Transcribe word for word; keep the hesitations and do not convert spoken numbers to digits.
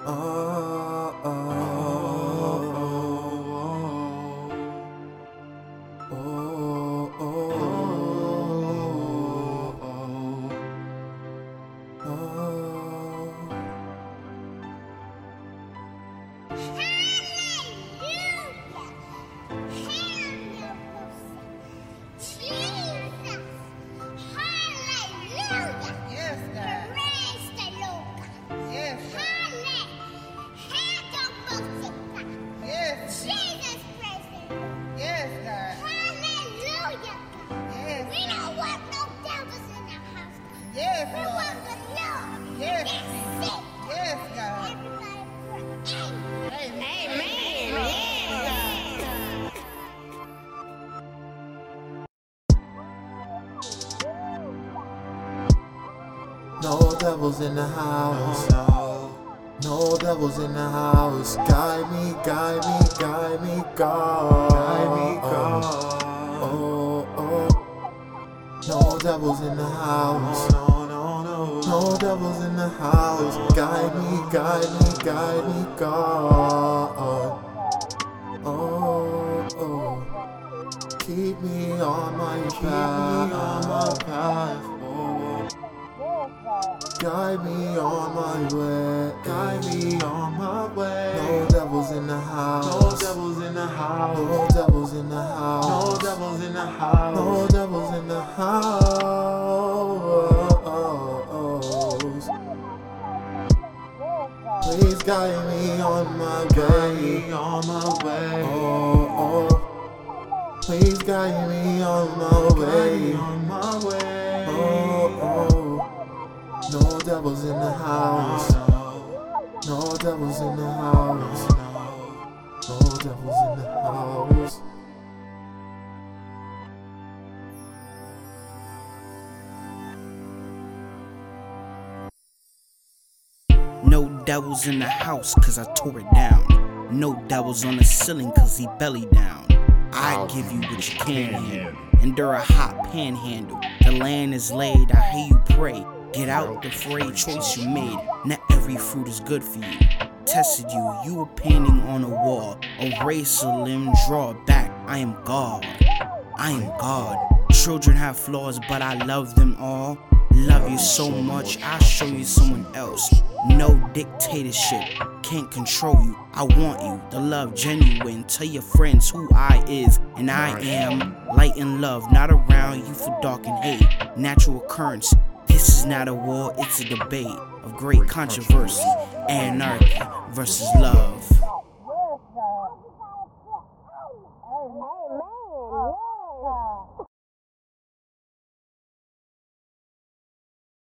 oh, oh, oh, oh, oh, oh, oh. Yes, we want the Lord. Yes. That's it. Yes, God. Everybody pray. Amen. Amen. Yes. No devils in the house. No, no devils in the house. Guide me, guide me, guide me, God. Guide me, God. Oh, oh. No devils in the house. No, no, no, no devils in the house. Guide me, guide me, guide me, God. Oh, oh. Keep me on my path. Keep me on my path. Oh. Guide me on my way. Guide me on my way. No devils in the house. No devils in the house. No devils in the house. No devils in the house. No devils in the house. Please guide me on my way. On my way. Oh, oh. Please guide me on my way. On my way. Oh, oh. No devils in the house. No devils in the house. No devils in the house. No devils in the house cause I tore it down. No devils on the ceiling cause he belly down. I give you what you can handle. Endure a hot panhandle. The land is laid, I hear you pray. Get out the fray, choice you made. Not every fruit is good for you. Tested you, you were painting on a wall. Erase a limb, draw it back. I am God. I am God. Children have flaws, but I love them all. Love you so much, I'll show you someone else. No dictatorship, can't control you. I want you, the love genuine. Tell your friends who I is, and I am light and love. Not around you for dark and hate. Natural occurrence. This is not a war, it's a debate of great controversy. Anarchy versus love.